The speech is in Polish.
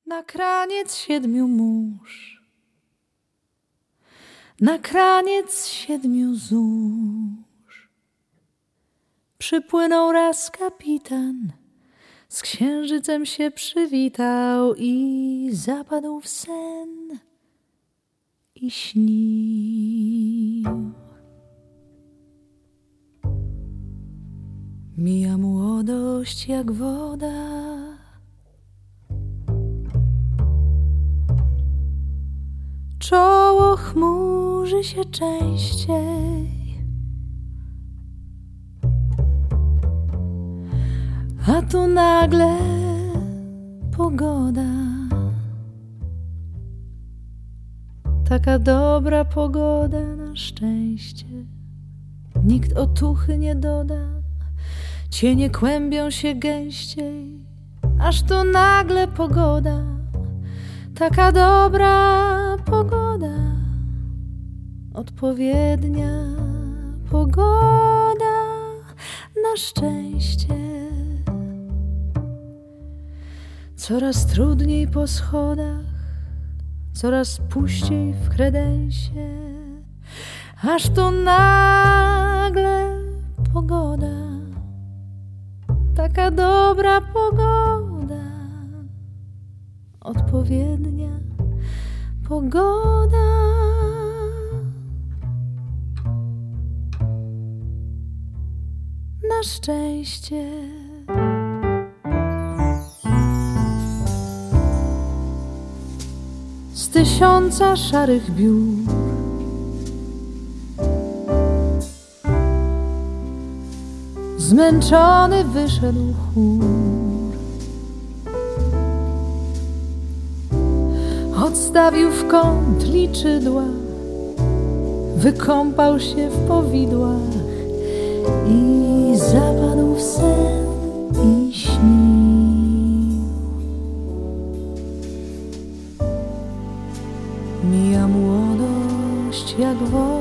Na kraniec 7 mórz, na kraniec 7 zórz przypłynął raz kapitan, z księżycem się przywitał i zapadł w sen i śnił. Mija młodość jak woda, czoło chmurzy się częściej, a tu nagle pogoda, taka dobra pogoda na szczęście. Nikt otuchy nie doda, cienie kłębią się gęściej, aż tu nagle pogoda, taka dobra pogoda, odpowiednia pogoda na szczęście. Coraz trudniej po schodach, coraz puściej w kredensie, aż tu nagle pogoda, taka dobra pogoda, odpowiednia pogoda na szczęście. Z 1000 szarych biur zmęczony wyszedł chór. Odstawił w kąt liczydła, wykąpał się w powidłach i zapadł w sen i śnił. Mija młodość jak woda,